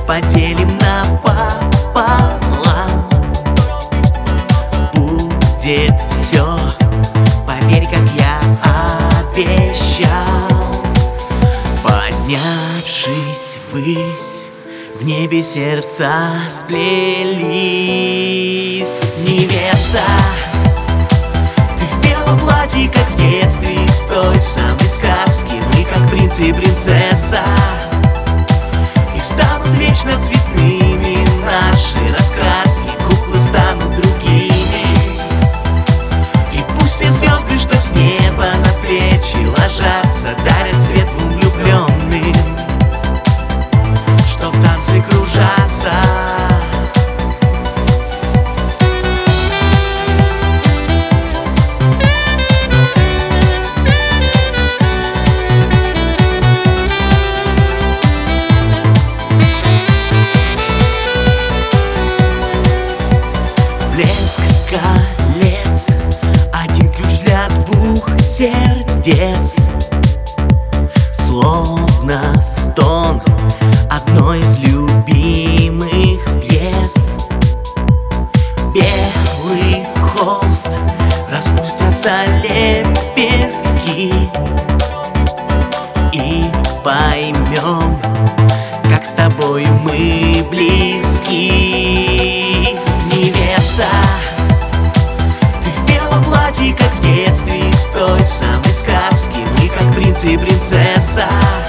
поделим напополам. Будет все, поверь, как я обещал. Поднявшись ввысь, в небе сердца сплелись. Невеста, ты в белом платье, как в детстве, из той самой сказки. Мы как принц и принцесса, и станут вечно цветными наши раскраски. Куклы станут другими, и пусть все звезды, что с неба на плечи ложатся, дарят свет влюбленным, что в танце кружатся. Блеск колец, один ключ для двух сердец, словно в тон одной из любимых пьес. Белый холст, распустятся лепестки, и поймем, как с тобой мы близки. Невеста, ты в белом платье, как в детстве, из той самой сказки. Мы как принц и принцесса,